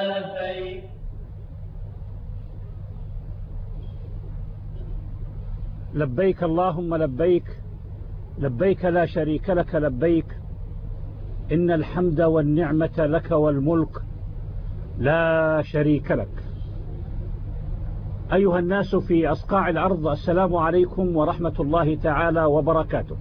لبيك. لبيك اللهم لبيك، لبيك لا شريك لك لبيك، إن الحمد والنعمة لك والملك لا شريك لك. أيها الناس في أصقاع الأرض، السلام عليكم ورحمة الله تعالى وبركاته.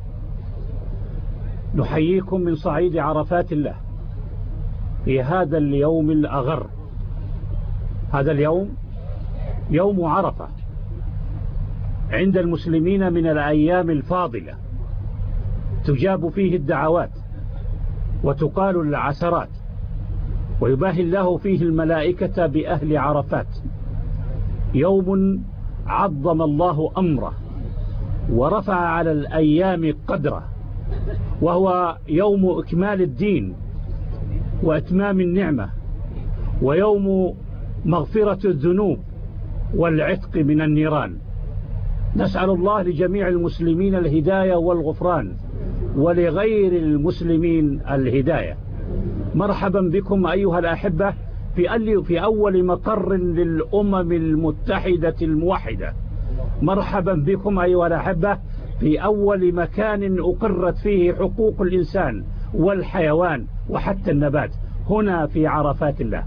نحييكم من صعيد عرفات الله في هذا اليوم الأغر. هذا اليوم يوم عرفة عند المسلمين من الأيام الفاضلة، تجاب فيه الدعوات وتقال العسرات، ويباهي الله فيه الملائكة بأهل عرفات. يوم عظم الله أمره ورفع على الأيام قدره، وهو يوم إكمال الدين وإتمام النعمة، ويوم مغفرة الذنوب والعتق من النيران. نسأل الله لجميع المسلمين الهداية والغفران، ولغير المسلمين الهداية. مرحبا بكم أيها الأحبة في أول مقر للأمم المتحدة الموحدة. مرحبا بكم أيها الأحبة في أول مكان أقرت فيه حقوق الإنسان والحيوان وحتى النبات، هنا في عرفات الله.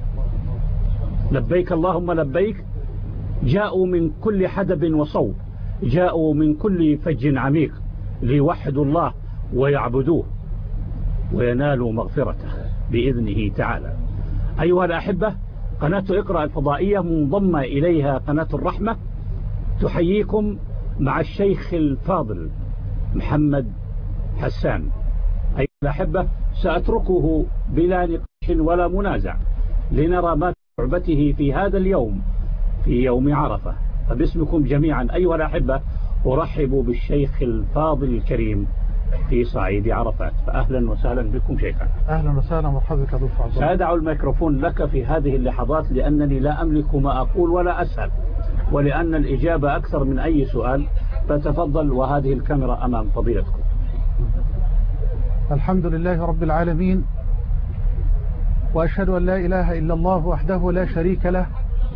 لبيك اللهم لبيك. جاءوا من كل حدب وصوب، جاءوا من كل فج عميق ليوحدوا الله ويعبدوه وينالوا مغفرته بإذنه تعالى. أيها الأحبة، قناة اقرأ الفضائية منضمة إليها قناة الرحمة تحييكم مع الشيخ الفاضل محمد حسان. أيها الأحبة، سأتركه بلا نقاش ولا منازع لنرى ما تعبته في هذا اليوم، في يوم عرفة. فباسمكم جميعا أيها الأحبة أرحب بالشيخ الفاضل الكريم في صعيد عرفات. فأهلا وسهلا بكم شيخا. أهلا وسهلا مرحبا بك دكتور. سأدع الميكروفون لك في هذه اللحظات لأنني لا أملك ما أقول ولا أسأل، ولأن الإجابة أكثر من أي سؤال، فتفضل وهذه الكاميرا أمام فضيلتكم. الحمد لله رب العالمين، وأشهد أن لا إله إلا الله وحده لا شريك له،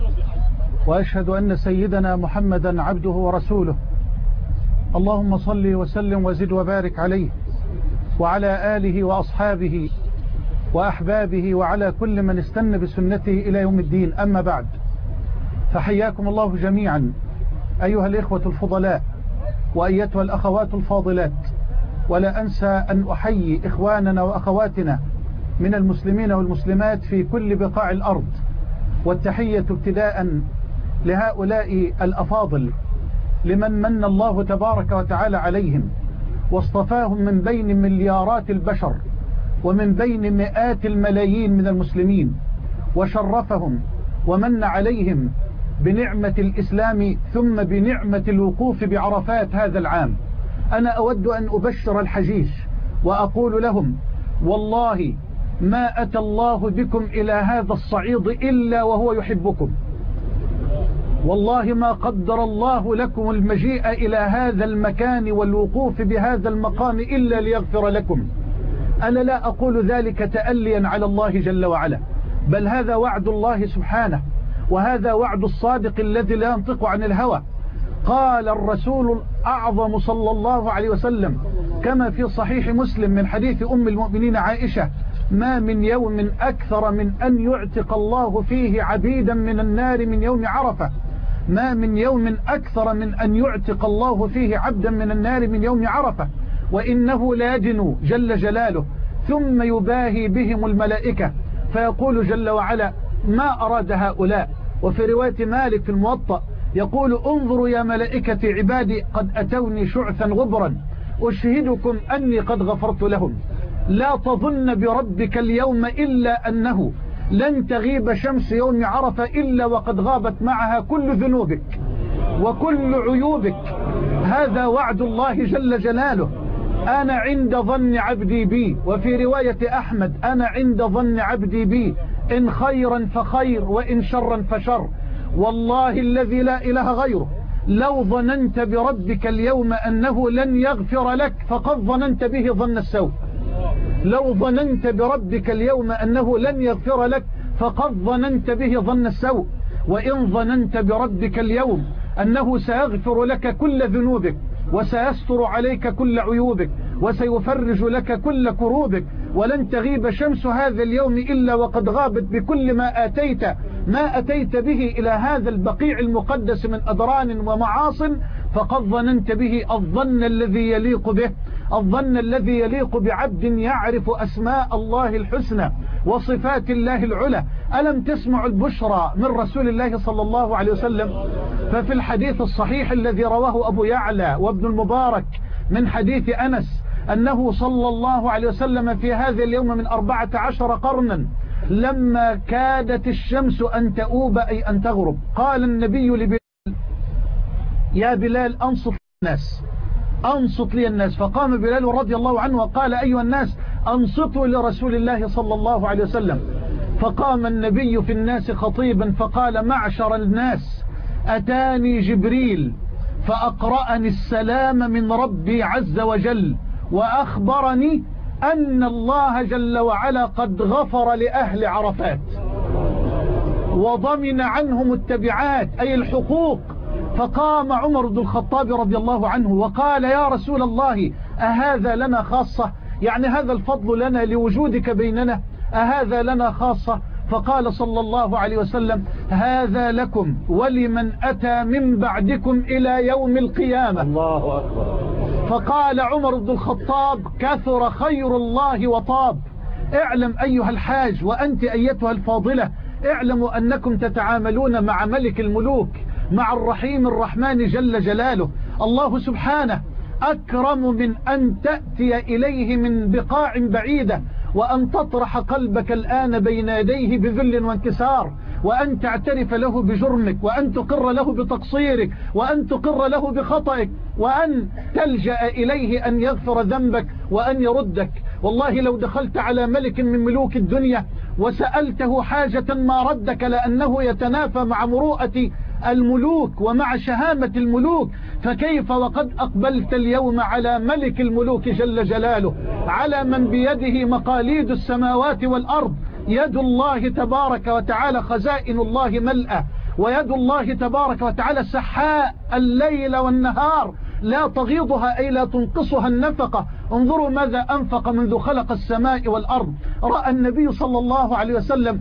وأشهد أن سيدنا محمدا عبده ورسوله. اللهم صل وسلم وزد وبارك عليه وعلى آله وأصحابه وأحبابه وعلى كل من استنى بسنته إلى يوم الدين. أما بعد، فحياكم الله جميعا أيها الإخوة الفضلاء وأيتها الأخوات الفاضلات. ولا أنسى أن أحيي إخواننا وأخواتنا من المسلمين والمسلمات في كل بقاع الأرض، والتحية ابتداء لهؤلاء الأفاضل لمن من الله تبارك وتعالى عليهم واصطفاهم من بين مليارات البشر ومن بين مئات الملايين من المسلمين، وشرفهم ومن عليهم بنعمة الإسلام ثم بنعمة الوقوف بعرفات هذا العام. أنا أود أن أبشر الحجيج وأقول لهم: والله ما أتى الله بكم إلى هذا الصعيد إلا وهو يحبكم، والله ما قدر الله لكم المجيء إلى هذا المكان والوقوف بهذا المقام إلا ليغفر لكم. أنا لا أقول ذلك تأليا على الله جل وعلا، بل هذا وعد الله سبحانه، وهذا وعد الصادق الذي لا ينطق عن الهوى. قال الرسول الأعظم صلى الله عليه وسلم كما في صحيح مسلم من حديث أم المؤمنين عائشة: ما من يوم أكثر من أن يعتق الله فيه عبيدا من النار من يوم عرفة، ما من يوم أكثر من أن يعتق الله فيه عبدا من النار من يوم عرفة، وإنه لا يدنو جل جلاله ثم يباهي بهم الملائكة فيقول جل وعلا: ما أراد هؤلاء. وفي رواية مالك في الموطأ يقول: انظروا يا ملائكة عبادي قد أتوني شعثا غبرا أشهدكم أني قد غفرت لهم. لا تظن بربك اليوم إلا أنه لن تغيب شمس يوم عرفة إلا وقد غابت معها كل ذنوبك وكل عيوبك. هذا وعد الله جل جلاله. أنا عند ظن عبدي بي. وفي رواية أحمد: أنا عند ظن عبدي بي، إن خيرا فخير وإن شرا فشر. والله الذي لا إله غيره، لو ظننت بربك اليوم أنه لن يغفر لك فقد ظننت به ظن السوء. لو ظننت بربك اليوم أنه لن يغفر لك فقد ظننت به ظن السوء. وإن ظننت بربك اليوم أنه سيغفر لك كل ذنوبك وسيستر عليك كل عيوبك وسيفرج لك كل كروبك، ولن تغيب شمس هذا اليوم إلا وقد غابت بكل ما أتيت به إلى هذا البقيع المقدس من أدران ومعاصٍ، فقد ظننت به الظن الذي يليق به، الظن الذي يليق بعبد يعرف أسماء الله الحسنى وصفات الله العلى. ألم تسمع البشرى من رسول الله صلى الله عليه وسلم؟ ففي الحديث الصحيح الذي رواه أبو يعلى وابن المبارك من حديث أنس أنه صلى الله عليه وسلم في هذا اليوم من 14 قرنا لما كادت الشمس أن تؤوب أي أن تغرب، قال النبي لبلال: يا بلال أنصت لي الناس. فقام بلال رضي الله عنه وقال: أيها الناس أنصتوا لرسول الله صلى الله عليه وسلم. فقام النبي في الناس خطيبا فقال: معشر الناس، أتاني جبريل فأقرأني السلام من ربي عز وجل وأخبرني أن الله جل وعلا قد غفر لأهل عرفات وضمن عنهم التبعات أي الحقوق. فقام عمر بن الخطاب رضي الله عنه وقال: يا رسول الله، أهذا لنا خاصة؟ يعني هذا الفضل لنا لوجودك بيننا، أهذا لنا خاصة؟ فقال صلى الله عليه وسلم: هذا لكم ولمن أتى من بعدكم إلى يوم القيامة. الله أكبر. فقال عمر بن الخطاب: كثر خير الله وطاب. اعلم أيها الحاج وأنت أيتها الفاضلة، اعلموا أنكم تتعاملون مع ملك الملوك، مع الرحيم الرحمن جل جلاله. الله سبحانه أكرم من أن تأتي إليه من بقاع بعيدة وأن تطرح قلبك الآن بين يديه بذل وانكسار، وأن تعترف له بجرمك، وأن تقر له بتقصيرك، وأن تقر له بخطئك، وأن تلجأ إليه أن يغفر ذنبك وأن يردك. والله لو دخلت على ملك من ملوك الدنيا وسألته حاجة ما ردك، لأنه يتنافى مع مروءة الملوك ومع شهامة الملوك، فكيف وقد أقبلت اليوم على ملك الملوك جل جلاله، على من بيده مقاليد السماوات والأرض. يد الله تبارك وتعالى خزائن الله ملأة، ويد الله تبارك وتعالى سحاء الليل والنهار لا تغيضها أي لا تنقصها النفقة. انظروا ماذا أنفق منذ خلق السماء والأرض. رأى النبي صلى الله عليه وسلم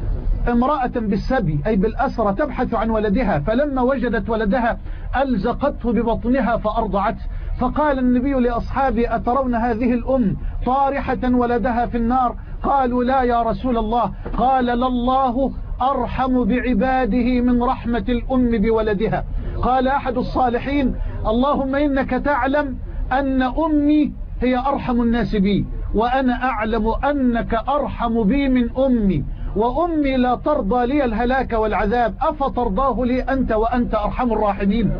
امرأة بالسبي أي بالأسرة تبحث عن ولدها، فلما وجدت ولدها ألزقته ببطنها فأرضعته، فقال النبي لأصحابه: أترون هذه الأم طارحة ولدها في النار؟ قالوا: لا يا رسول الله. قال: لله أرحم بعباده من رحمة الأم بولدها. قال أحد الصالحين: اللهم إنك تعلم أن أمي هي أرحم الناس بي، وأنا أعلم أنك أرحم بي من أمي، وأمي لا ترضى لي الهلاك والعذاب، أفترضاه لي أنت وأنت أرحم الراحمين.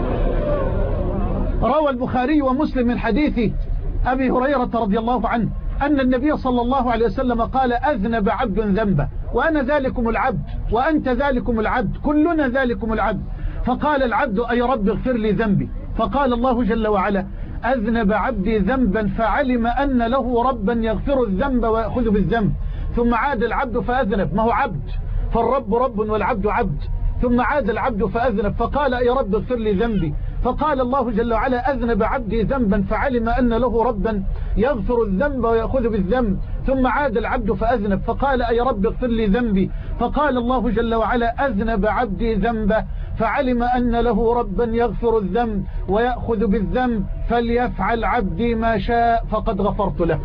روى البخاري ومسلم من حديث أبي هريرة رضي الله عنه أن النبي صلى الله عليه وسلم قال: أذنب عبد ذنبه وأنا ذلكم العبد وأنت ذلكم العبد، كلنا ذلكم العبد. فقال العبد: أي رب اغفر لي ذنبي. فقال الله جل وعلا: أذنب عبدي ذنبا فعلم أن له ربا يغفر الذنب ويأخذ بالذنب. ثم عاد العبد فأذنب، ما هو عبد، فالرب رب والعبد عبد. ثم عاد العبد فأذنب فقال: يا رب اغفر لي ذنبي. فقال الله جل وعلا: أذنب عبدي ذنبا فعلم أن له ربا يغفر الذنب ويأخذ بالذنب. ثم عاد العبد فأذنب فقال: يا رب اغفر لي ذنبي. فقال الله جل وعلا: أذنب عبدي ذنبه فعلم أن له ربا يغفر الذنب ويأخذ بالذنب، فليفعل عبدي ما شاء فقد غفرت له.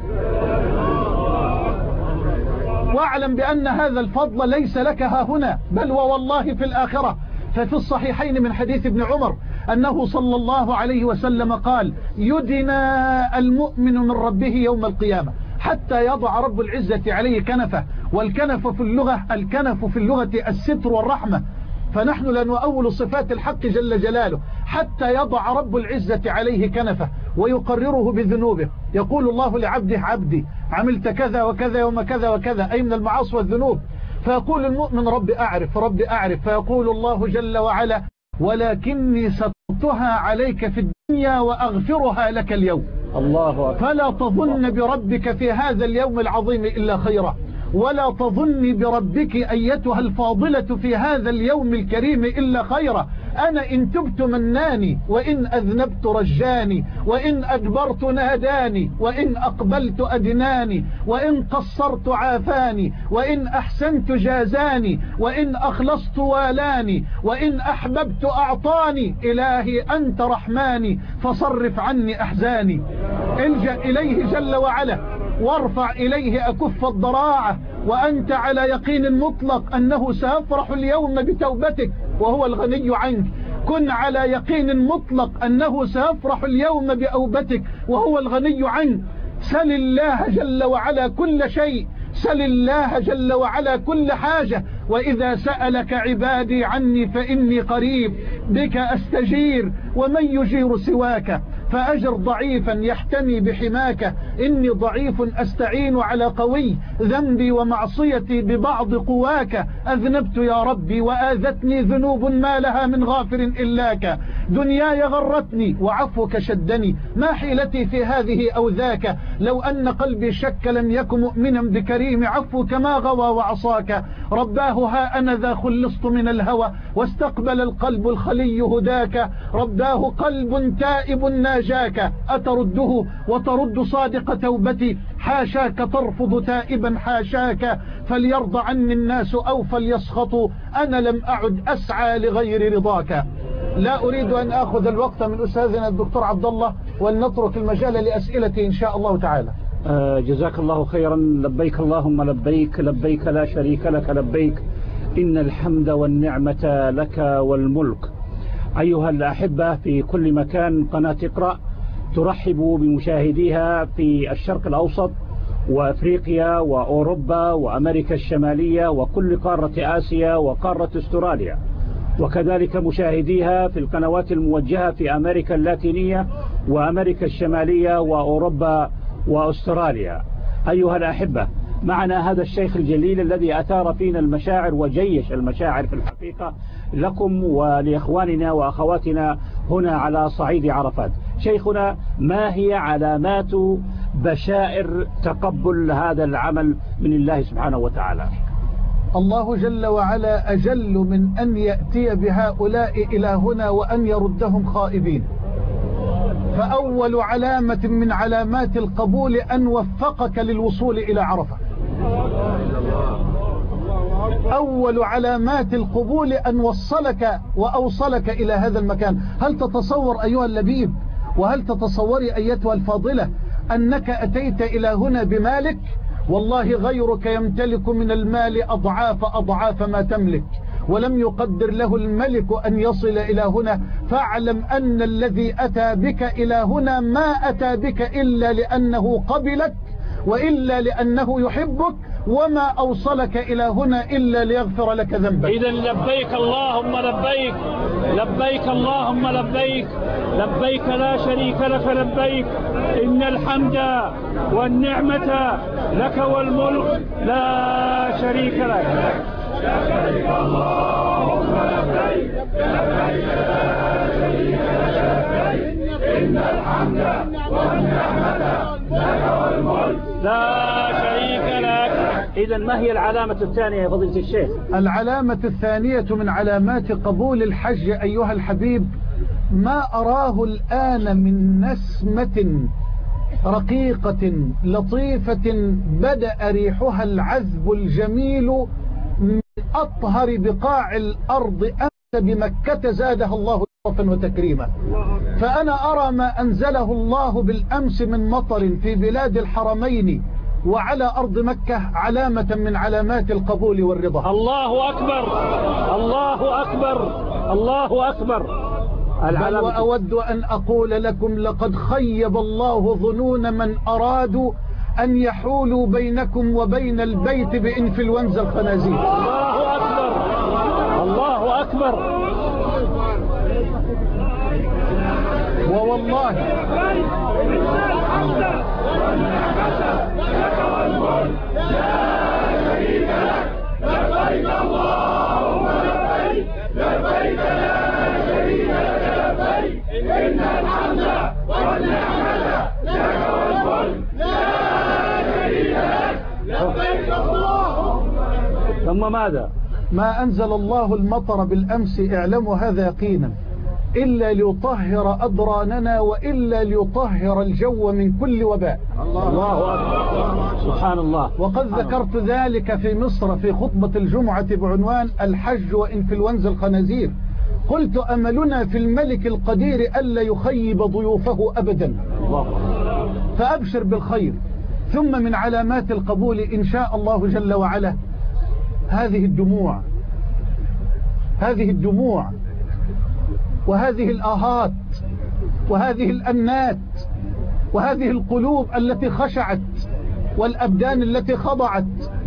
واعلم بأن هذا الفضل ليس لك ها هنا بل ووالله في الآخرة. ففي الصحيحين من حديث ابن عمر أنه صلى الله عليه وسلم قال: يدنى المؤمن من ربه يوم القيامة حتى يضع رب العزة عليه كنفه. والكنف في اللغة، الكنف في اللغة الستر والرحمة، فنحن لا نؤول صفات الحق جل جلاله. حتى يضع رب العزة عليه كنفه ويقرره بذنوبه. يقول الله لعبده: عبدي عملت كذا وكذا يوم كذا وكذا، أي من المعاصي والذنوب. فيقول المؤمن: رب أعرف رب أعرف. فيقول الله جل وعلا: ولكني سترتها عليك في الدنيا وأغفرها لك اليوم. الله أكبر. فلا تظن بربك في هذا اليوم العظيم إلا خيرا. ولا تظني بربك أيتها الفاضلة في هذا اليوم الكريم إلا خيرا. أنا إن تبت مناني، وإن أذنبت رجاني، وإن أدبرت ناداني، وإن أقبلت أدناني، وإن قصرت عافاني، وإن أحسنت جازاني، وإن أخلصت والاني، وإن أحببت أعطاني. إلهي أنت رحماني فصرف عني أحزاني. الجأ إليه جل وعلا وارفع إليه أكف الضراعة، وأنت على يقين مطلق أنه سيفرح اليوم بتوبتك وهو الغني عنك. كن على يقين مطلق أنه سيفرح اليوم بأوبتك وهو الغني عنك. سل الله جل وعلا كل شيء، سل الله جل وعلا كل حاجة. وإذا سألك عبادي عني فإني قريب بك أستجير، ومن يجير سواك؟ فأجر ضعيفا يحتمي بحماك. إني ضعيف أستعين على قوي، ذنبي ومعصيتي ببعض قواك. أذنبت يا ربي وآذتني ذنوب ما لها من غافر إلاك. دنياي غرتني وعفوك شدني، ما حيلتي في هذه أو ذاك. لو أن قلبي شك لم يكن مؤمنا بكريم عفوك ما غوى وعصاك. رباه ها أنا ذا خلصت من الهوى، واستقبل القلب الخلي هداك. رباه قلب تائب ناجاك، أترده وترد صادق توبتي. حاشاك ترفض تائبا حاشاك، فليرضى عني الناس أو فليسخطوا، أنا لم أعد أسعى لغير رضاك. لا أريد أن أخذ الوقت من أستاذنا الدكتور عبد الله، ولنترك المجال لأسئلته إن شاء الله تعالى. جزاك الله خيرا. لبيك اللهم لبيك، لبيك لا شريك لك لبيك، إن الحمد والنعمة لك والملك. أيها الأحبة في كل مكان، قناة اقرأ ترحب بمشاهديها في الشرق الأوسط وأفريقيا وأوروبا وأمريكا الشمالية وكل قارة آسيا وقارة استراليا، وكذلك مشاهديها في القنوات الموجهة في أمريكا اللاتينية وأمريكا الشمالية وأوروبا وأستراليا. أيها الأحبة، معنا هذا الشيخ الجليل الذي أثار فينا المشاعر وجيش المشاعر في الحقيقة لكم ولإخواننا وأخواتنا هنا على صعيد عرفات. شيخنا، ما هي علامات بشائر تقبل هذا العمل من الله سبحانه وتعالى؟ الله جل وعلا أجل من أن يأتي بهؤلاء إلى هنا وأن يردهم خائبين. فأول علامة من علامات القبول أن وفقك للوصول إلى عرفة. أول علامات القبول أن وصلك وأوصلك إلى هذا المكان. هل تتصور أيها اللبيب، وهل تتصوري أيتها الفاضلة، أنك أتيت إلى هنا بمالك؟ والله غيرك يمتلك من المال أضعاف ما تملك، ولم يقدر له الملك أن يصل إلى هنا. فاعلم أن الذي أتى بك إلى هنا ما أتى بك إلا لأنه قبلك وإلا لأنه يحبك، وما أوصلك إلى هنا إلا ليغفر لك ذنبك. إذن لبيك اللهم لبيك، لبيك اللهم لبيك، لبيك لا شريك لك لبيك، إن الحمد والنعمة لك والملك لا شريك لك. لبيك اللهم لبيك، لبيك لا شريك لك لبيك، إن الحمد والنعمة لك والملك لا شريك لك. إذن ما هي العلامة الثانية يا فضيلة الشيخ؟ العلامة الثانية من علامات قبول الحج أيها الحبيب ما أراه الآن من نسمة رقيقة لطيفة بدأ ريحها العذب الجميل من أطهر بقاع الأرض أمس بمكة زادها الله شرفا وتكريما. فأنا أرى ما أنزله الله بالأمس من مطر في بلاد الحرمين وعلى أرض مكة علامة من علامات القبول والرضا. الله أكبر، الله أكبر، الله أكبر. بل وأود أن أقول لكم لقد خيب الله ظنون من أرادوا أن يحولوا بينكم وبين البيت بإنفلونزا الخنازير. الله أكبر، الله أكبر. ووالله لبيك اللهم لبيك، لبيك لا شريك لك لبيك، إن الحمد والنعمة لك والملك لا شريك لك. لبيك الله ثم ماذا؟ ما أنزل الله المطر بالأمس اعلموا هذا يقينا إلا ليطهر أدراننا وإلا ليطهر الجو من كل وباء. الله أكبر، سبحان الله. وقد ذكرت ذلك في مصر في خطبة الجمعة بعنوان الحج وإنفلونزا الخنازير. قلت أملنا في الملك القدير ألا يخيب ضيوفه أبدا، فأبشر بالخير. ثم من علامات القبول إن شاء الله جل وعلا هذه الدموع، هذه الدموع وهذه الآهات وهذه الأنات وهذه القلوب التي خشعت والأبدان التي خضعت.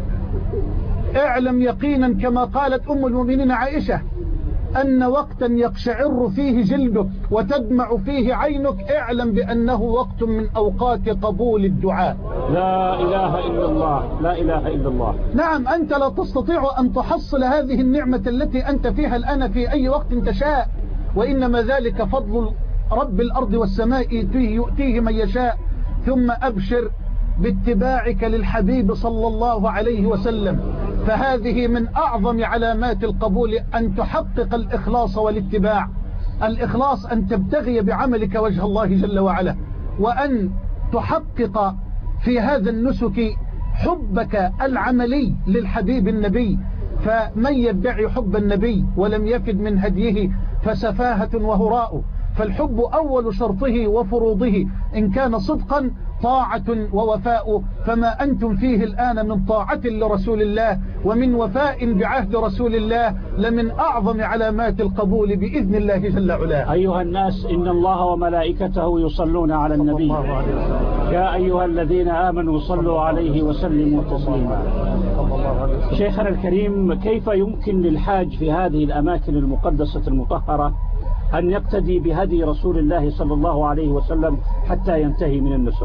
اعلم يقينا كما قالت أم المؤمنين عائشة أن وقتا يقشعر فيه جلدك وتدمع فيه عينك اعلم بأنه وقت من أوقات قبول الدعاء. لا إله إلا الله، لا إله إلا الله. نعم، أنت لا تستطيع أن تحصل هذه النعمة التي أنت فيها الآن في أي وقت تشاء، وإنما ذلك فضل رب الأرض والسماء يؤتيه من يشاء. ثم أبشر باتباعك للحبيب صلى الله عليه وسلم، فهذه من أعظم علامات القبول أن تحقق الإخلاص والاتباع. الإخلاص أن تبتغي بعملك وجه الله جل وعلا، وأن تحقق في هذا النسك حبك العملي للحبيب النبي. فمن يدعي حب النبي ولم يفد من هديه فسفاهة وهراء. فالحب أول شرطه وفروضه إن كان صدقا طاعة ووفاء، فما أنتم فيه الآن من طاعة لرسول الله ومن وفاء بعهد رسول الله لمن أعظم علامات القبول بإذن الله جل وعلا. أيها الناس، إن الله وملائكته يصلون على النبي يا أيها الذين آمنوا صلوا عليه وسلموا تسليما. شيخنا الكريم، كيف يمكن للحاج في هذه الأماكن المقدسة المطهرة أن يقتدي بهدي رسول الله صلى الله عليه وسلم حتى ينتهي من النسك؟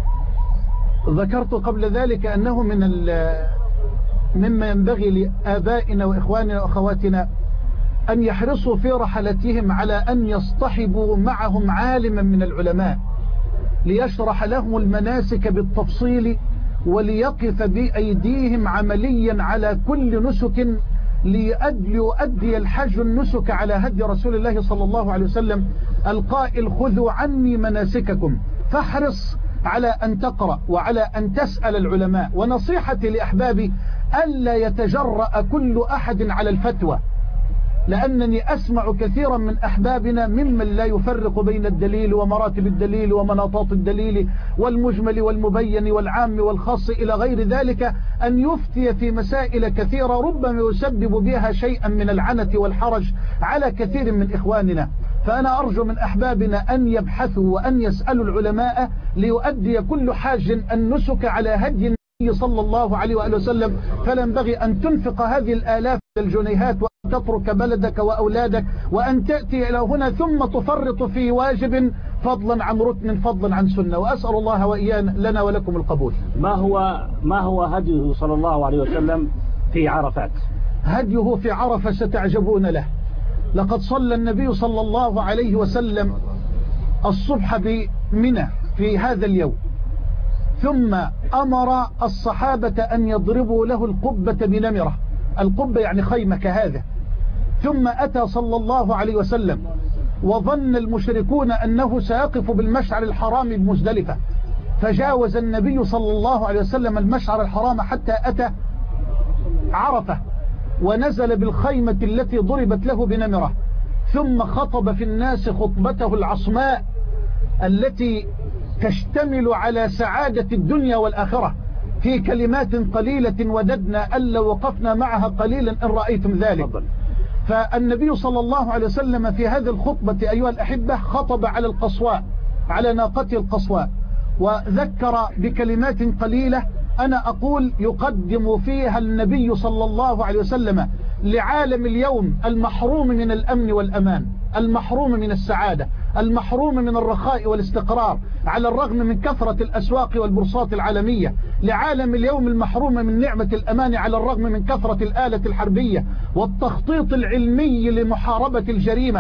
ذكرت قبل ذلك أنه مما ينبغي لآبائنا وإخواننا وأخواتنا أن يحرصوا في رحلتهم على أن يصطحبوا معهم عالما من العلماء ليشرح لهم المناسك بالتفصيل، وليقف بأيديهم عمليا على كل نسك ليؤدي الحج النسك على هدي رسول الله صلى الله عليه وسلم القائل خذوا عني مناسككم. فاحرص على أن تقرأ وعلى أن تسأل العلماء. ونصيحتي لأحبابي ألا يتجرأ كل أحد على الفتوى، لأنني أسمع كثيرا من أحبابنا ممن لا يفرق بين الدليل ومراتب الدليل ومناطات الدليل والمجمل والمبين والعام والخاص إلى غير ذلك أن يفتي في مسائل كثيرة ربما يسبب بها شيئا من العنة والحرج على كثير من إخواننا. فأنا أرجو من أحبابنا أن يبحثوا وأن يسألوا العلماء ليؤدي كل حاج النسك على هدي النبي صلى الله عليه وآله وسلم. فلا ينبغي أن تنفق هذه الآلاف الجنيهات وتترك بلدك وأولادك وأن تأتي إلى هنا ثم تفرط في واجب فضلا عن ركن فضلا عن سنة. وأسأل الله وإيانا لنا ولكم القبول. ما هو هديه صلى الله عليه وسلم في عرفات؟ هديه في عرفة ستعجبون له. لقد صلى النبي صلى الله عليه وسلم الصبح بمنى في هذا اليوم، ثم أمر الصحابة أن يضربوا له القبة بنمرة. القبة يعني خيمة كهذا. ثم أتى صلى الله عليه وسلم وظن المشركون أنه سيقف بالمشعر الحرام بمزدلفة، فجاوز النبي صلى الله عليه وسلم المشعر الحرام حتى أتى عرفة ونزل بالخيمة التي ضربت له بنمرة، ثم خطب في الناس خطبته العصماء التي تشتمل على سعادة الدنيا والآخرة في كلمات قليلة وددنا ألا وقفنا معها قليلا إن رأيتم ذلك. فالنبي صلى الله عليه وسلم في هذه الخطبة أيها الأحبة خطب على القصواء، على ناقته القصواء، وذكر بكلمات قليلة أنا أقول يقدم فيها النبي صلى الله عليه وسلم لعالم اليوم المحروم من الأمن والأمان، المحروم من السعادة، المحروم من الرخاء والاستقرار على الرغم من كثرة الأسواق والبورصات العالمية، لعالم اليوم المحروم من نعمة الأمان على الرغم من كثرة الآلة الحربية والتخطيط العلمي لمحاربة الجريمة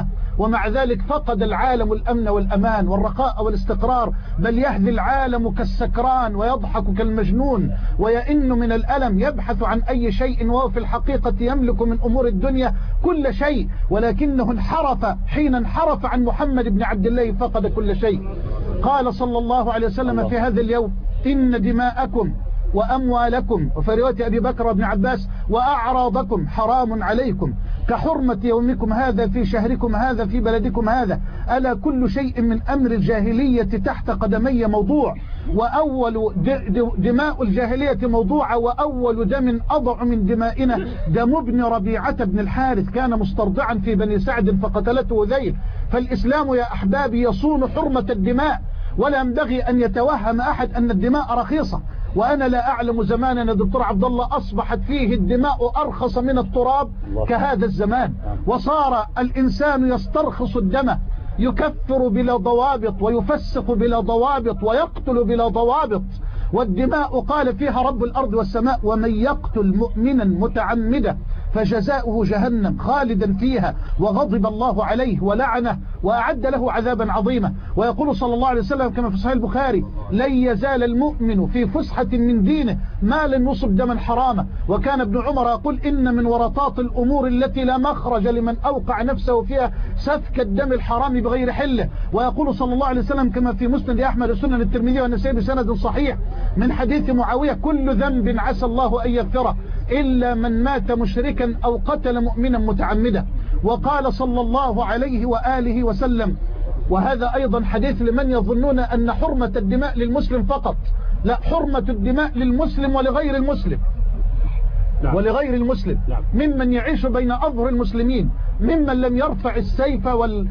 ومع ذلك فقد العالم الأمن والأمان والرخاء والاستقرار، بل يهذي العالم كالسكران ويضحك كالمجنون ويئن من الألم، يبحث عن أي شيء وهو في الحقيقة يملك من أمور الدنيا كل شيء، ولكنه انحرف حين انحرف عن محمد بن عبد الله فقد كل شيء. قال صلى الله عليه وسلم في هذا اليوم: إن دماءكم وأموالكم، وفي رواية أبي بكر وابن عباس: وأعراضكم حرام عليكم كحرمة يومكم هذا في شهركم هذا في بلدكم هذا. ألا كل شيء من أمر الجاهلية تحت قدمي موضوع، وأول دماء الجاهلية موضوعة، وأول دم أضع من دمائنا دم ابن ربيعة بن الحارث كان مسترضعا في بني سعد فقتلته ذيل. فالإسلام يا أحبابي يصون حرمة الدماء، ولا ينبغي أن يتوهم أحد أن الدماء رخيصة. وأنا لا أعلم زماننا دكتور عبد الله أصبحت فيه الدماء أرخص من التراب كهذا الزمان، وصار الإنسان يسترخص الدم، يكفر بلا ضوابط ويفسق بلا ضوابط ويقتل بلا ضوابط. والدماء قال فيها رب الأرض والسماء: ومن يقتل مؤمنا متعمدا فجزاؤه جهنم خالدا فيها وغضب الله عليه ولعنه وأعد له عذابا عظيما. ويقول صلى الله عليه وسلم كما في صحيح البخاري: لن يزال المؤمن في فسحة من دينه ما لن يصب دما حراما. وكان ابن عمر يقول: إن من ورطات الأمور التي لا مخرج لمن أوقع نفسه فيها سفك الدم الحرام بغير حله. ويقول صلى الله عليه وسلم كما في مسند أحمد وسنن الترمذي والنسائي بسند صحيح من حديث معاوية: كل ذنب عسى الله أن يغفره إلا من مات مشركا أو قتل مؤمنا متعمدا. وقال صلى الله عليه وآله وسلم، وهذا أيضا حديث لمن يظنون أن حرمة الدماء للمسلم فقط، لا، حرمة الدماء للمسلم ولغير المسلم، ولغير المسلم، ممن يعيش بين أظهر المسلمين، ممن لم يرفع السيف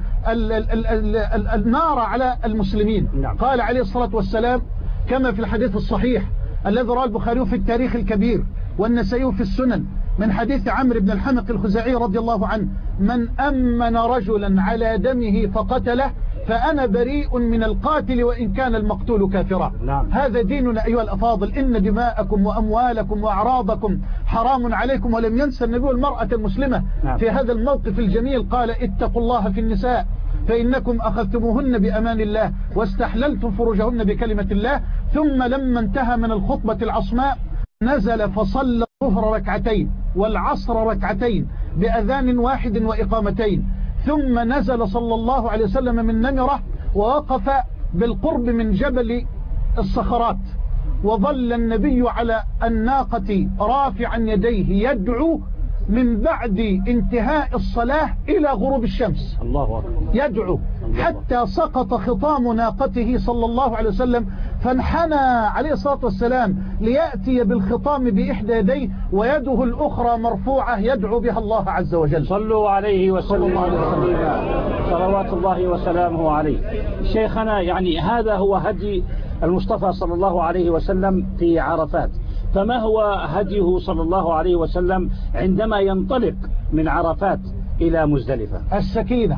والنار على المسلمين. قال عليه الصلاة والسلام كما في الحديث الصحيح الذي رواه البخاري في التاريخ الكبير والنسائي في السنن من حديث عمرو بن الحمق الخزاعي رضي الله عنه: من أمن رجلا على دمه فقتله فأنا بريء من القاتل وإن كان المقتول كافرا. هذا ديننا أيها الأفاضل. إن دماءكم وأموالكم وأعراضكم حرام عليكم. ولم ينسى النبي المرأة المسلمة في هذا الموقف الجميل، قال: اتقوا الله في النساء فإنكم أخذتموهن بأمان الله واستحللتم فروجهن بكلمة الله. ثم لما انتهى من الخطبة العصماء نزل فصلى الظهر ركعتين والعصر ركعتين بأذان واحد وإقامتين. ثم نزل صلى الله عليه وسلم من نمرة ووقف بالقرب من جبل الصخرات، وظل النبي على الناقة رافعا يديه يدعو من بعد انتهاء الصلاة إلى غروب الشمس. الله أكبر. يدعو حتى سقط خطام ناقته صلى الله عليه وسلم، فانحنى عليه الصلاة والسلام ليأتي بالخطام بإحدى يديه ويده الأخرى مرفوعة يدعو بها الله عز وجل. صلوا عليه وسلم صلوات الله وسلامه عليه. شيخنا، يعني هذا هو هدي المصطفى صلى الله عليه وسلم في عرفات، فما هو هديه صلى الله عليه وسلم عندما ينطلق من عرفات إلى مزدلفة؟ السكينة.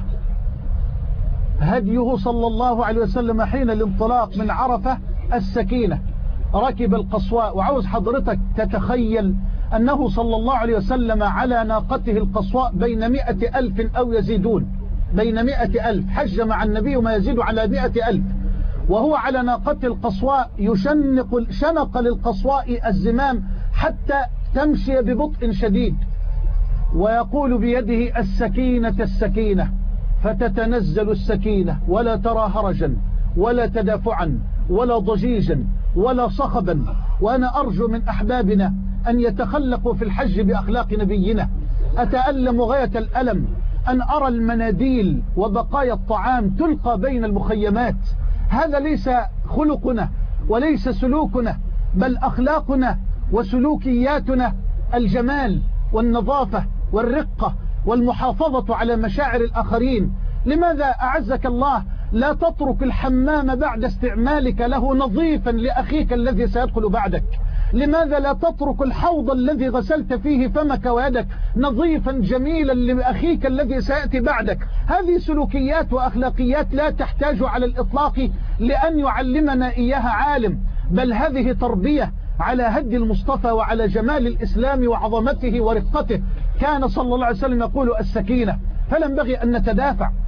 هديه صلى الله عليه وسلم حين الانطلاق من عرفة السكينة. ركب القصواء، وعاوز حضرتك تتخيل أنه صلى الله عليه وسلم على ناقته القصواء بين 100,000 أو يزيدون، بين 100,000 حج مع النبي ما يزيد على 100,000، وهو على ناقته القصواء شنق للقصواء الزمام حتى تمشي ببطء شديد، ويقول بيده: السكينة السكينة، فتتنزل السكينة ولا ترى هرجا ولا تدافعا ولا ضجيجا ولا صخبا. وأنا أرجو من أحبابنا أن يتخلقوا في الحج بأخلاق نبينا. أتألم غاية الألم أن أرى المناديل وبقايا الطعام تلقى بين المخيمات. هذا ليس خلقنا وليس سلوكنا، بل أخلاقنا وسلوكياتنا الجمال والنظافة والرقة والمحافظة على مشاعر الآخرين. لماذا أعزك الله لا تترك الحمام بعد استعمالك له نظيفا لأخيك الذي سيدخل بعدك؟ لماذا لا تترك الحوض الذي غسلت فيه فمك ويدك نظيفا جميلا لأخيك الذي سيأتي بعدك؟ هذه سلوكيات وأخلاقيات لا تحتاج على الإطلاق لأن يعلمنا إياها عالم، بل هذه تربية على هدي المصطفى وعلى جمال الإسلام وعظمته ورقته. كان صلى الله عليه وسلم يقول: السكينة. فلا ينبغي أن نتدافع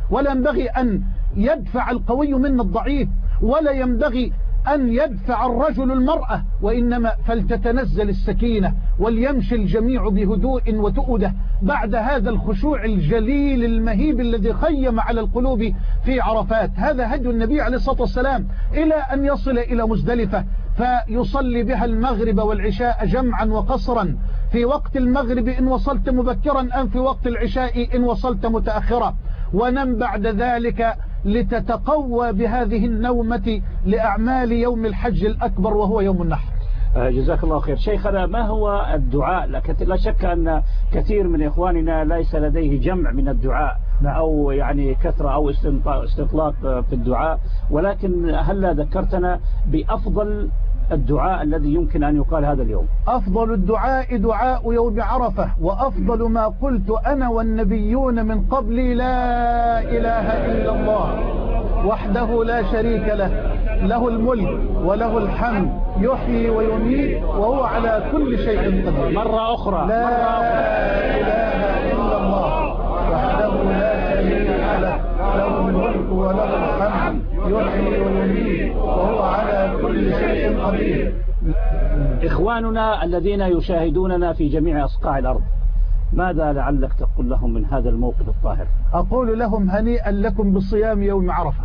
ولا ينبغي أن يدفع القوي منا الضعيف، ولا ينبغي أن يدفع الرجل المرأة، وإنما فلتتنزل السكينة وليمشي الجميع بهدوء وتؤدة بعد هذا الخشوع الجليل المهيب الذي خيم على القلوب في عرفات. هذا هدي النبي عليه الصلاة والسلام إلى أن يصل إلى مزدلفة فيصلي بها المغرب والعشاء جمعا وقصرا، في وقت المغرب إن وصلت مبكرا أم في وقت العشاء إن وصلت متأخرا، ونم بعد ذلك لتتقوى بهذه النومة لأعمال يوم الحج الأكبر وهو يوم النحر. جزاك الله خير. شيخنا، ما هو الدعاء؟ لا شك أن كثير من إخواننا ليس لديه جمع من الدعاء أو يعني كثرة أو استطلاق في الدعاء، ولكن هلا ذكرتنا بأفضل الدعاء الذي يمكن أن يقال هذا اليوم؟ أفضل الدعاء دعاء يوم عرفة، وأفضل ما قلت أنا والنبيون من قبلي لا إله إلا الله وحده لا شريك له، له الملك وله الحمد يحيي ويميت وهو على كل شيء قدير. مرة أخرى، لا إله إلا الله وحده لا شريك له، له الملك وله الحمد يحيي ويميت وهو على كل شيء قدير. إخواننا الذين يشاهدوننا في جميع أصقاع الأرض، ماذا لعلك تقول لهم من هذا الموقف الطاهر؟ أقول لهم هنيئا لكم بصيام يوم عرفة،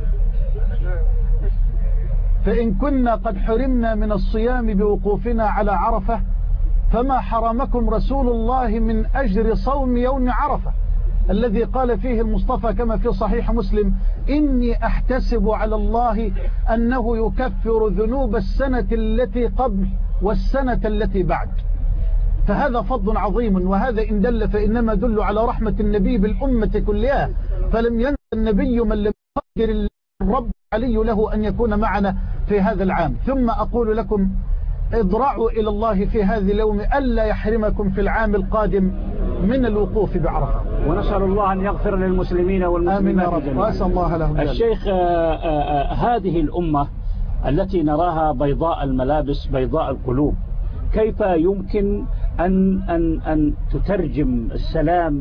فإن كنا قد حرمنا من الصيام بوقوفنا على عرفة فما حرمكم رسول الله من أجر صوم يوم عرفة الذي قال فيه المصطفى كما في صحيح مسلم: إني أحتسب على الله أنه يكفر ذنوب السنة التي قبل والسنة التي بعد. فهذا فضل عظيم، وهذا إن دل فإنما دل على رحمة النبي بالأمة كلها، فلم ينسى النبي من لم يقدر الرب علي له أن يكون معنا في هذا العام. ثم أقول لكم اضرعوا إلى الله في هذه اليوم ألا يحرمكم في العام القادم من الوقوف بعرفة، ونسأل الله أن يغفر للمسلمين والمسلمات جميعا. وأسأل الله لهم. الشيخ، هذه الأمة التي نراها بيضاء الملابس بيضاء القلوب، كيف يمكن أن تترجم السلام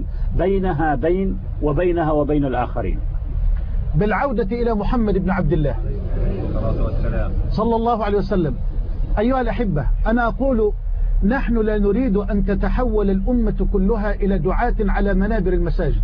بينها وبين الآخرين؟ بالعودة إلى محمد بن عبد الله صلى الله عليه وسلم. أيها الأحبة، أنا أقول نحن لا نريد أن تتحول الأمة كلها إلى دعاة على منابر المساجد.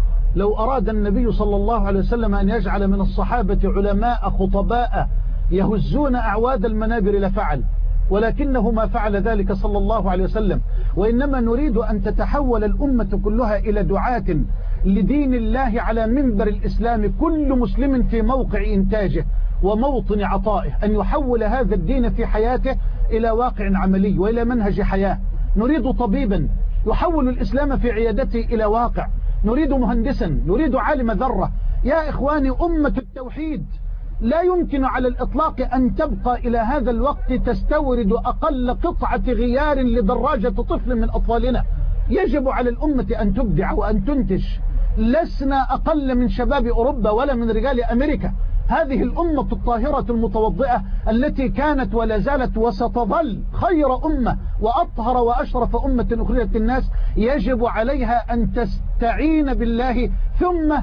لو أراد النبي صلى الله عليه وسلم أن يجعل من الصحابة علماء خطباء يهزون أعواد المنابر لفعل، ولكنه ما فعل ذلك صلى الله عليه وسلم. وإنما نريد أن تتحول الأمة كلها إلى دعاة لدين الله على منبر الإسلام، كل مسلم في موقع إنتاجه وموطن عطائه أن يحول هذا الدين في حياته إلى واقع عملي وإلى منهج حياة. نريد طبيبا يحول الإسلام في عيادته إلى واقع، نريد مهندسا، نريد عالم ذرة. يا إخواني، أمة التوحيد لا يمكن على الإطلاق أن تبقى إلى هذا الوقت تستورد أقل قطعة غيار لدراجة طفل من أطفالنا. يجب على الأمة أن تبدع وأن تنتج. لسنا أقل من شباب أوروبا ولا من رجال أمريكا. هذه الأمة الطاهرة المتوضئة التي كانت ولا زالت وستظل خير أمة وأطهر وأشرف أمة أخرجت الناس، يجب عليها أن تستعين بالله ثم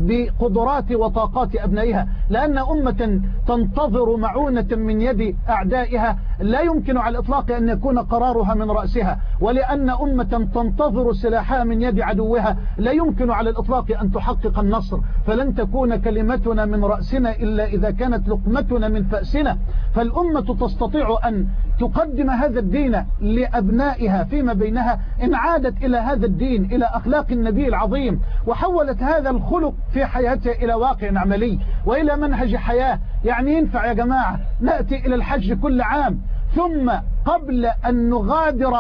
بقدرات وطاقات أبنائها، لأن أمة تنتظر معونة من يد أعدائها لا يمكن على الإطلاق أن يكون قرارها من رأسها، ولأن أمة تنتظر سلاحها من يد عدوها لا يمكن على الإطلاق أن تحقق النصر. فلن تكون كلمتنا من رأسنا إلا إذا كانت لقمتنا من فأسنا. فالأمة تستطيع أن تقدم هذا الدين لأبنائها فيما بينها إن عادت إلى هذا الدين، إلى أخلاق النبي العظيم، وحولت هذا الخلق في حياتها إلى واقع عملي وإلى منهج حياة. يعني ينفع يا جماعة نأتي إلى الحج كل عام، ثم قبل أن نغادر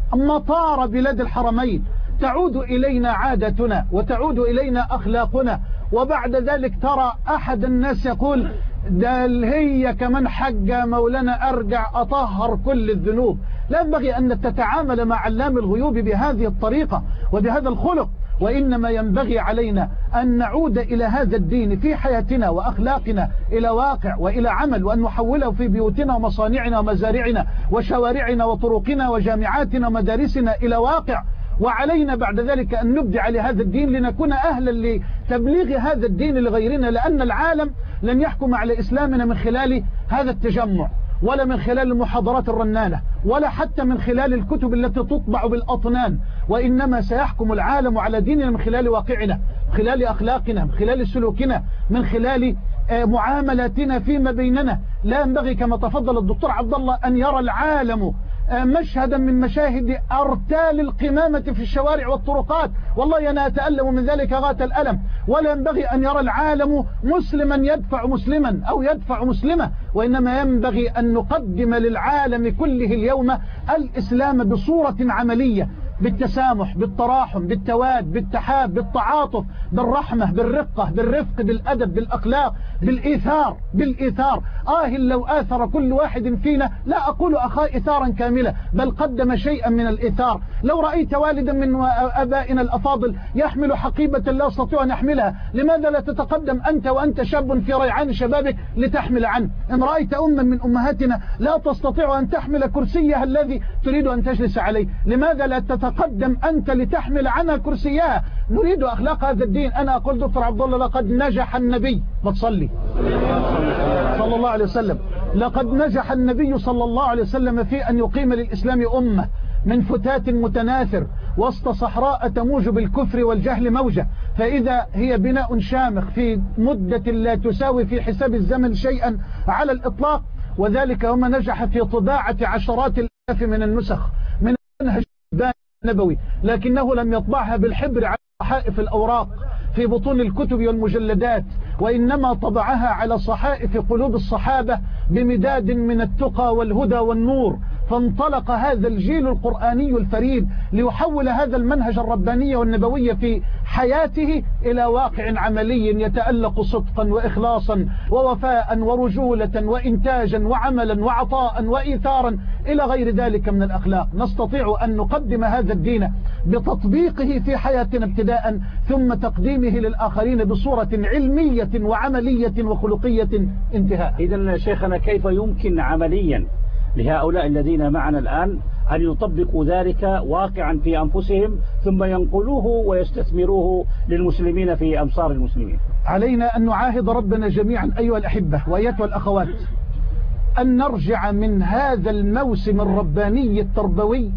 مطار بلاد الحرمين تعود إلينا عادتنا وتعود إلينا أخلاقنا، وبعد ذلك ترى أحد الناس يقول ده هي كمان حجة مولانا أرجع أطهر كل الذنوب. لا ينبغي أن تتعامل مع علام الغيوب بهذه الطريقة وبهذا الخلق، وإنما ينبغي علينا أن نعود إلى هذا الدين في حياتنا وأخلاقنا إلى واقع وإلى عمل، وأن نحوله في بيوتنا ومصانعنا ومزارعنا وشوارعنا وطرقنا وجامعاتنا ومدارسنا إلى واقع. وعلينا بعد ذلك أن نبدع لهذا الدين لنكون أهلا لتبليغ هذا الدين لغيرنا، لأن العالم لن يحكم على إسلامنا من خلال هذا التجمع، ولا من خلال المحاضرات الرنانة، ولا حتى من خلال الكتب التي تطبع بالأطنان، وإنما سيحكم العالم على ديننا من خلال واقعنا، من خلال أخلاقنا، من خلال سلوكنا، من خلال معاملاتنا فيما بيننا. لا ينبغي كما تفضل الدكتور عبد الله أن يرى العالم مشهدا من مشاهد أرتال القمامة في الشوارع والطرقات، والله أنا أتألم من ذلك غاية الألم. ولا ينبغي أن يرى العالم مسلما يدفع مسلما أو يدفع مسلمة، وإنما ينبغي أن نقدم للعالم كله اليوم الإسلام بصورة عملية، بالتسامح، بالتراحم، بالتواد، بالتحاب، بالتعاطف، بالرحمة، بالرقة، بالرفق، بالأدب، بالأخلاق، بالإيثار. لو آثر كل واحد فينا، لا أقول أخاه إثارا كاملة، بل قدم شيئا من الإيثار. لو رأيت والدا من أبائنا الأفاضل يحمل حقيبة لا يستطيع أن يحملها، لماذا لا تتقدم أنت وأنت شاب في ريعان شبابك لتحمل عنه؟ إن رأيت أما من أمهاتنا لا تستطيع أن تحمل كرسيها الذي تريد أن تجلس عليه، لماذا لا تتقدم أنت لتحمل عنها كرسيها؟ نريد أخلاق هذا الدين. أنا أقول دكتور عبد الله لقد نجح النبي، بتصلي صلى الله عليه وسلم، لقد نجح النبي صلى الله عليه وسلم في أن يقيم للإسلام أمة من فتات متناثر وسط صحراء تموج بالكفر والجهل موجة، فإذا هي بناء شامخ في مدة لا تساوي في حساب الزمن شيئا على الإطلاق، وذلك وما نجح في طباعة عشرات الآلاف من النسخ من منهج النبوي، لكنه لم يطبعها بالحبر على صحائف الأوراق في بطون الكتب والمجلدات، وإنما طبعها على صحائف قلوب الصحابة بمداد من التقى والهدى والنور. فانطلق هذا الجيل القرآني الفريد ليحول هذا المنهج الرباني والنبوي في حياته إلى واقع عملي يتألق صدقا وإخلاصا ووفاء ورجولة وإنتاجا وعملا وعطاء وإيثارا إلى غير ذلك من الأخلاق. نستطيع أن نقدم هذا الدين بتطبيقه في حياتنا ابتداء، ثم تقديمه للآخرين بصورة علمية وعملية وخلقية انتهاء. إذن شيخنا، كيف يمكن عمليا لهؤلاء الذين معنا الآن أن يطبقوا ذلك واقعا في أنفسهم ثم ينقلوه ويستثمروه للمسلمين في أمصار المسلمين؟ علينا أن نعاهد ربنا جميعا أيها الأحبة وأيتها الأخوات أن نرجع من هذا الموسم الرباني التربوي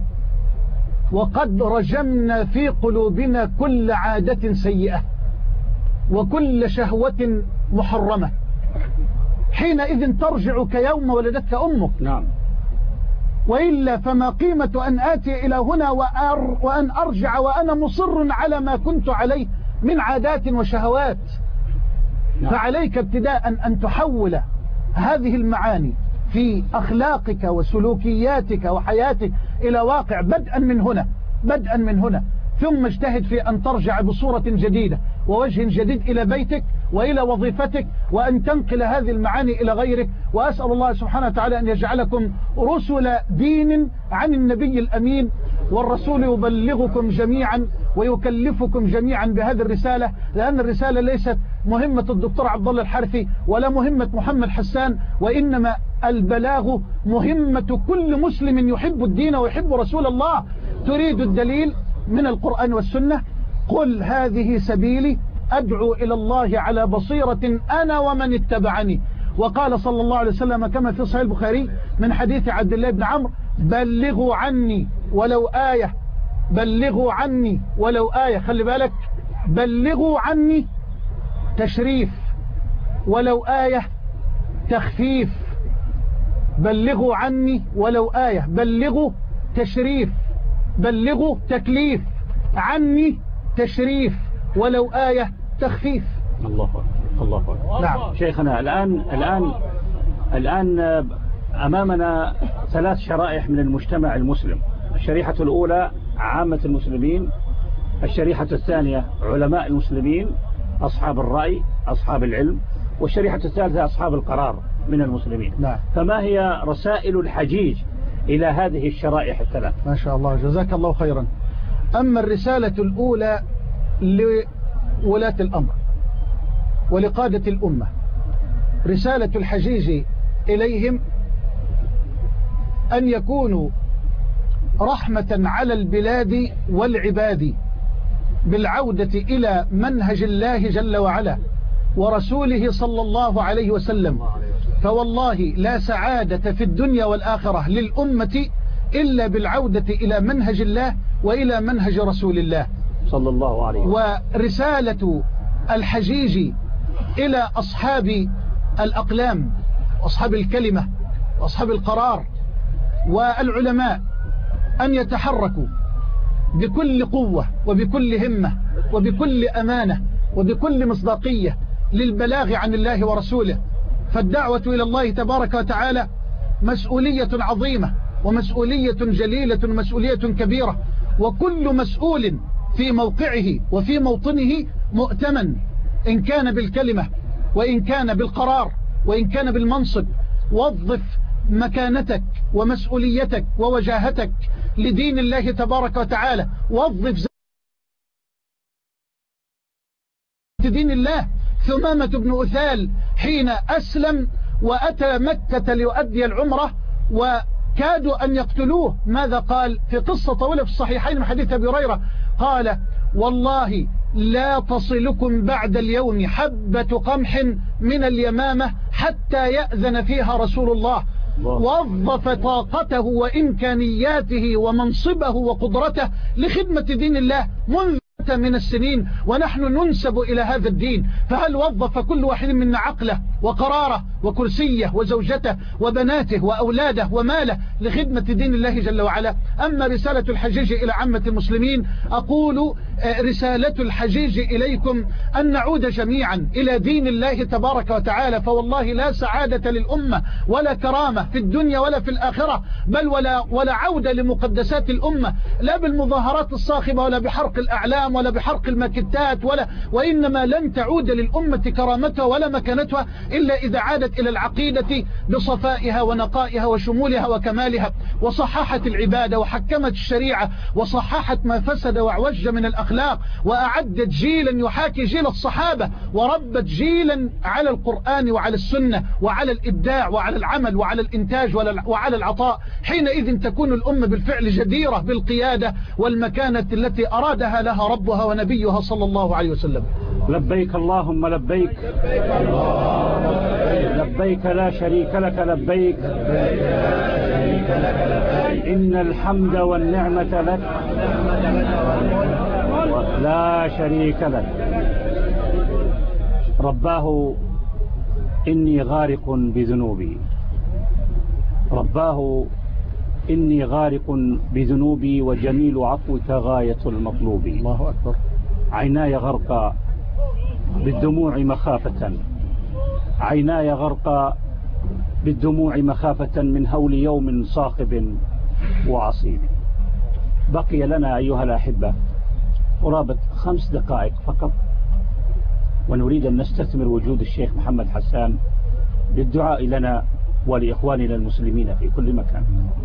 وقد رجمنا في قلوبنا كل عادة سيئة وكل شهوة محرمة. حينئذ ترجع كيوم ولدتك أمك. نعم. وإلا فما قيمة أن آتي إلى هنا وأن أرجع وأنا مصر على ما كنت عليه من عادات وشهوات. نعم. فعليك ابتداء أن تحول هذه المعاني في أخلاقك وسلوكياتك وحياتك إلى واقع بدءا من هنا، ثم اجتهد في أن ترجع بصورة جديدة ووجه جديد إلى بيتك وإلى وظيفتك، وأن تنقل هذه المعاني إلى غيرك. وأسأل الله سبحانه وتعالى أن يجعلكم رسل دين عن النبي الأمين، والرسول يبلغكم جميعا ويكلفكم جميعا بهذه الرسالة، لأن الرسالة ليست مهمة الدكتور عبد الله الحرثي ولا مهمة محمد حسان، وإنما البلاغ مهمة كل مسلم يحب الدين ويحب رسول الله. تريد الدليل من القرآن والسنة؟ قل هذه سبيلي أدعو إلى الله على بصيرة أنا ومن اتبعني. وقال صلى الله عليه وسلم كما في صحيح البخاري من حديث عبد الله بن عمرو: بلغوا عني ولو آية، بلغوا عني ولو آية. خلي بالك، بلغوا عني تشريف، ولو آية تخفيف. بلغوا عني ولو آية، بلغوا تشريف، بلغوا تكليف، عني تشريف، ولو آية تخفيف. الله أكبر، الله أكبر. نعم شيخنا، الآن أمامنا ثلاث شرائح من المجتمع المسلم. الشريحة الأولى عامة المسلمين، الشريحة الثانية علماء المسلمين أصحاب الرأي أصحاب العلم، والشريحة الثالثة أصحاب القرار من المسلمين. نعم. فما هي رسائل الحجيج إلى هذه الشرائح الثلاث؟ ما شاء الله، جزاك الله خيرا. أما الرسالة الأولى لولاة الأمر ولقادة الأمة، رسالة الحجيج إليهم أن يكونوا رحمة على البلاد والعباد بالعودة إلى منهج الله جل وعلا ورسوله صلى الله عليه وسلم. فوالله لا سعادة في الدنيا والآخرة للأمة إلا بالعودة إلى منهج الله وإلى منهج رسول الله صلى الله عليه وسلم. ورسالة الحجيج إلى أصحاب الأقلام وأصحاب الكلمة وأصحاب القرار والعلماء أن يتحركوا بكل قوة وبكل همة وبكل أمانة وبكل مصداقية للبلاغ عن الله ورسوله. فالدعوة إلى الله تبارك وتعالى مسؤولية عظيمة ومسؤولية جليلة ومسؤولية كبيرة، وكل مسؤول في موقعه وفي موطنه مؤتمن، إن كان بالكلمة وإن كان بالقرار وإن كان بالمنصب. وظف مكانتك ومسؤوليتك ووجاهتك لدين الله تبارك وتعالى، وظف دين الله. ثمامة بن أثال حين أسلم وأتى مكة ليؤدي العمرة وكادوا أن يقتلوه، ماذا قال في قصة طويلة في الصحيحين من حديث أبي هريرة؟ قال: والله لا تصلكم بعد اليوم حبة قمح من اليمامة حتى يأذن فيها رسول الله. وظف طاقته وإمكانياته ومنصبه وقدرته لخدمة دين الله منذ من السنين، ونحن ننسب إلى هذا الدين. فهل وظف كل واحد منا عقله وقراره وكرسيه وزوجته وبناته وأولاده وماله لخدمة دين الله جل وعلا؟ أما رسالة الحجيج إلى عامة المسلمين، أقول رسالة الحجيج إليكم أن نعود جميعا إلى دين الله تبارك وتعالى. فوالله لا سعادة للأمة ولا كرامة في الدنيا ولا في الآخرة، بل ولا عودة لمقدسات الأمة، لا بالمظاهرات الصاخبة ولا بحرق الأعلام ولا بحرق الماكتات وإنما لن تعود للأمة كرامتها ولا مكانتها إلا إذا عادت إلى العقيدة بصفائها ونقائها وشمولها وكمالها، وصححت العبادة وحكمت الشريعة وصححت ما فسد واعوج من الأخلاق، وأعدت جيلا يحاكي جيل الصحابة، وربت جيلا على القرآن وعلى السنة وعلى الإبداع وعلى العمل وعلى الإنتاج وعلى العطاء. حينئذ تكون الأمة بالفعل جديرة بالقيادة والمكانة التي أرادها لها ربها ونبيها صلى الله عليه وسلم. لبيك اللهم لبيك، لبيك لا شريك لك لبيك، إن الحمد والنعمة لك لا شريك لك. رباه إني غارق بذنوبي، رباه إني غارق بذنوبي وجميل عفوك غاية المطلوب. الله أكبر. عيناي غرقا بالدموع مخافة، عيناي غرقا بالدموع مخافة من هول يوم صاخب وعصيب. بقي لنا أيها الأحبة قرابة 5 دقائق فقط، ونريد أن نستثمر وجود الشيخ محمد حسان بالدعاء لنا ولإخواننا المسلمين في كل مكان.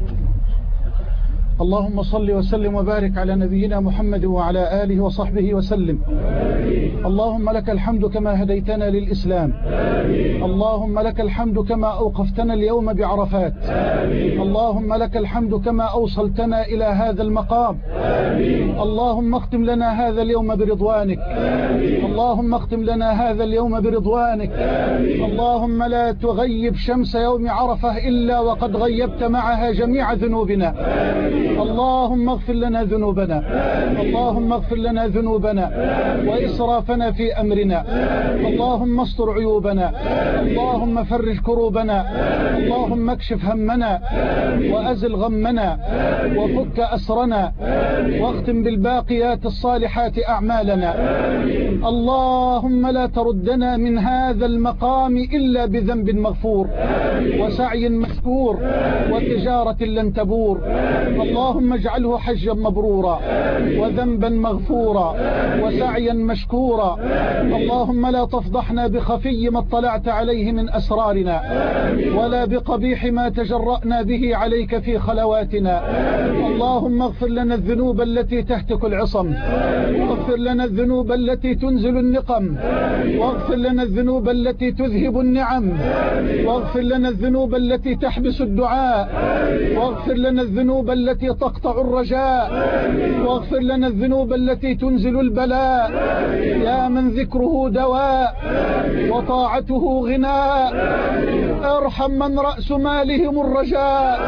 اللهم صل وسلم وبارك على نبينا محمد وعلى آله وصحبه وسلم. اللهم لك الحمد كما هديتنا للإسلام، اللهم لك الحمد كما أوقفتنا اليوم بعرفات، اللهم لك الحمد كما أوصلتنا إلى هذا المقام. اللهم اختم لنا هذا اليوم برضوانك، اللهم اختم لنا هذا اليوم برضوانك. اللهم لا تغيب شمس يوم عرفة إلا وقد غيبت معها جميع ذنوبنا. اللهم اغفر لنا ذنوبنا، اللهم اغفر لنا ذنوبنا وإسرافنا في أمرنا، اللهم استر عيوبنا، اللهم فرج كروبنا، اللهم اكشف همنا وأزل غمنا وفك أسرنا، واختم بالباقيات الصالحات أعمالنا. اللهم لا تردنا من هذا المقام إلا بذنب مغفور وسعي مشكور وتجارة لن تبور. اللهم اجعله حجا مبرورا وذنبا مغفورا وسعيا مشكورا. اللهم لا تفضحنا بخفي ما اطلعت عليه من أسرارنا ولا بقبيح ما تجرأنا به عليك في خلواتنا. اللهم اغفر لنا الذنوب التي تهتك العصم، واغفر لنا الذنوب التي تنزل النقم، واغفر لنا الذنوب التي تذهب النعم، واغفر لنا الذنوب التي تحبس الدعاء، واغفر لنا الذنوب التي التي تقطع الرجاء، واغفر لنا الذنوب التي تنزل البلاء، يا من ذكره دواء وطاعته غناء. ارحم من رأس مالهم الرجاء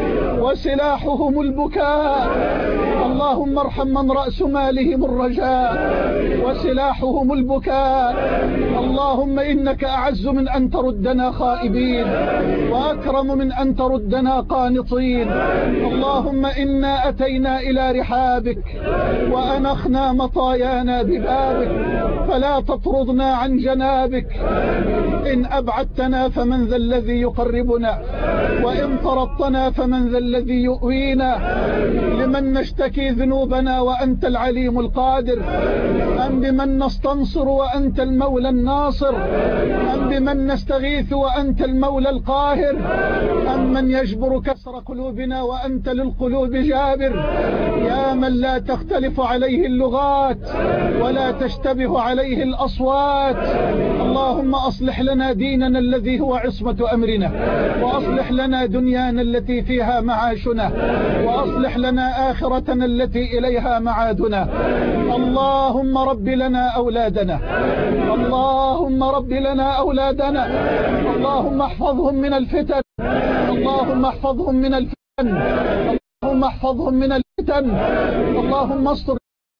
وسلاحهم البكاء. اللهم ارحم من رأس مالهم الرجاء وسلاحهم البكاء. اللهم إنك أعز من أن تردنا خائبين، وأكرم من أن تردنا قانطين. اللهم إنا أتينا إلى رحابك وأنخنا مطايانا ببابك، فلا تطردنا عن جنابك. إن أبعدتنا فمن ذا الذي يقربنا، وإن طردتنا فمن ذا الذي يؤوينا. لمن نشتكي ذنوبنا وأنت العليم القادر، أم بمن نستنصر وأنت المولى الناصر، أم بمن نستغيث وأنت المولى القاهر، أم من يجبر كسر قلوبنا وأنت للقلوب جابر. يا من لا تختلف عليه اللغات ولا تشتبه عليه الأصوات. اللهم أصلح لنا ديننا الذي هو عصمة أمرنا، وأصلح لنا دنيانا التي فيها معاشنا، وأصلح لنا آخرتنا التي إليها معادنا. اللهم رب لنا أولادنا، اللهم رب لنا أولادنا، اللهم احفظهم من الفتن، اللهم احفظهم من الفتن، اللهم احفظهم من الفتن. اللهم استر،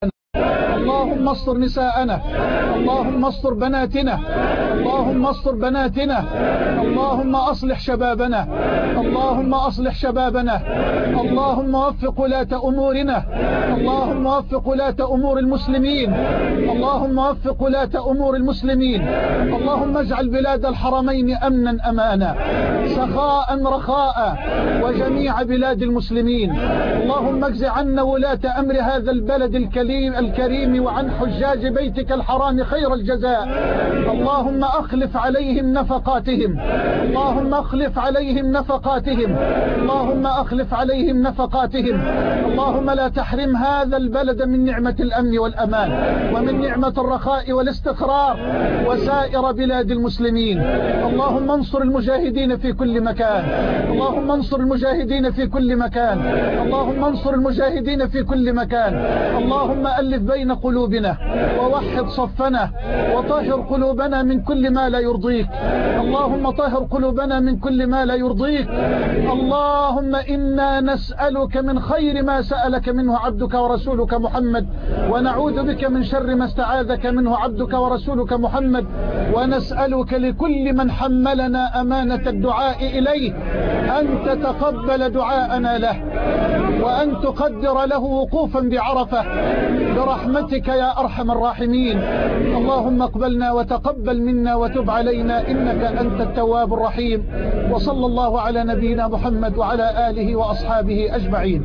اللهم استر نساءنا، اللهم استر بناتنا، اللهم استر بناتنا. اللهم أصلح شبابنا، اللهم أصلح شبابنا. اللهم وفق ولاة أمورنا، اللهم وفق ولاة أمور المسلمين، اللهم وفق ولاة أمور المسلمين. اللهم اجعل بلاد الحرمين أمنا أمانا، سخاء رخاء، وجميع بلاد المسلمين. اللهم اجز عنا ولاة أمر هذا البلد الكريم وعن حجاج بيتك الحرام خير الجزاء. اللهم أخلف عليهم نفقاتهم، اللهم أخلف عليهم نفقاتهم، اللهم أخلف عليهم نفقاتهم. اللهم لا تحرم هذا البلد من نعمة الأمن والأمان، ومن نعمة الرخاء والاستقرار، وسائر بلاد المسلمين. اللهم انصر المجاهدين في كل مكان، اللهم انصر المجاهدين في كل مكان، اللهم انصر المجاهدين في كل مكان. اللهم ألف بين قلوبنا ووحد صفنا، وطهر قلوبنا من كل ما لا يرضيك. اللهم طهر قلوبنا من كل ما لا يرضيك. اللهم إنا نسألك من خير ما سألك منه عبدك ورسولك محمد، ونعوذ بك من شر ما استعاذك منه عبدك ورسولك محمد. ونسألك لكل من حملنا أمانة الدعاء إليه أن تتقبل دعاءنا له، وأن تقدر له وقوفا بعرفة برحمتك يا أرحم الراحمين. اللهم اقبلنا وتقبل منا وتب علينا إنك أنت التواب الرحيم. وصلى الله على نبينا محمد وعلى آله وأصحابه أجمعين.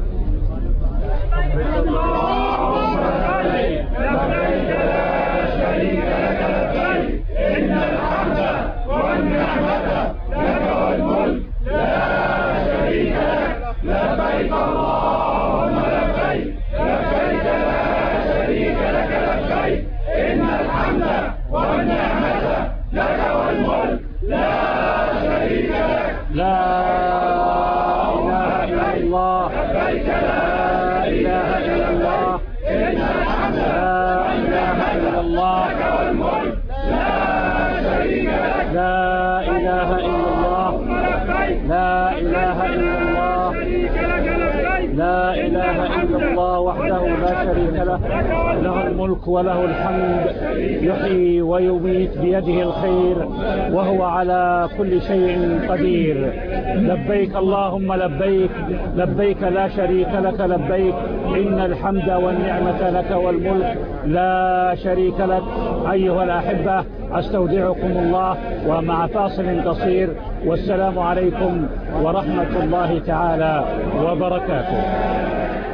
لا إله إلا الله وحده لا شريك له، له الملك وله الحمد، يحيي ويميت بيده الخير، وهو على كل شيء قدير. لبيك اللهم لبيك، لبيك لا شريك لك لبيك، إن الحمد والنعمة لك والملك لا شريك لك. أيها الأحبة، أستودعكم الله ومع فاصل قصير، والسلام عليكم ورحمة الله تعالى وبركاته.